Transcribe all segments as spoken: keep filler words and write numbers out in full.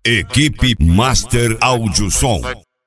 Equipe Master Áudio Som.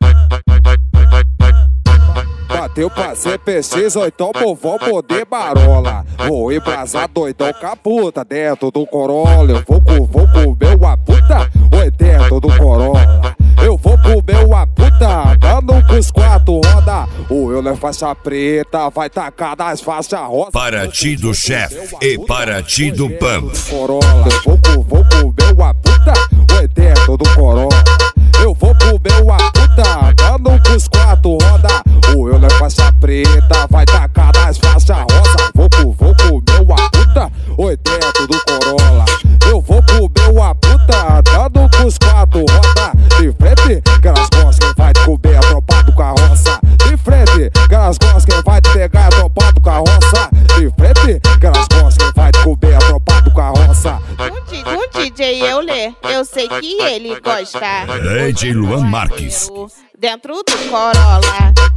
Bateu pra C P X, ou então vou poder barola. Vou embrasar doidão com a puta dentro do Corolla. Eu vou, vou comer uma puta, oi, dentro do Corolla. Eu vou comer uma puta, dando com os quatro roda. O eu é faixa preta, vai tacar nas faixas rosa. Paraty do Chef e Paraty do Pump. Corolla, eu vou, vou comer uma puta, oi, dentro do Corolla. Eu vou comer uma puta, dando com os quatro roda. O eu é faixa preta, vai tacar nas faixas rosa. Vou, vou comer uma puta, oi, dentro do Corolla. Eu vou comer uma puta, dando com os quatro roda. De frente, que elas gostam, quem vai te comer a tropa do carroça. De frente, que elas gostam, quem vai te pegar a tropa do carroça. De frente, que elas gostam, quem vai te comer a tropa do carroça. Com D J Euler, eu sei que ele gosta. D J Luan Marques. Dentro do Corolla.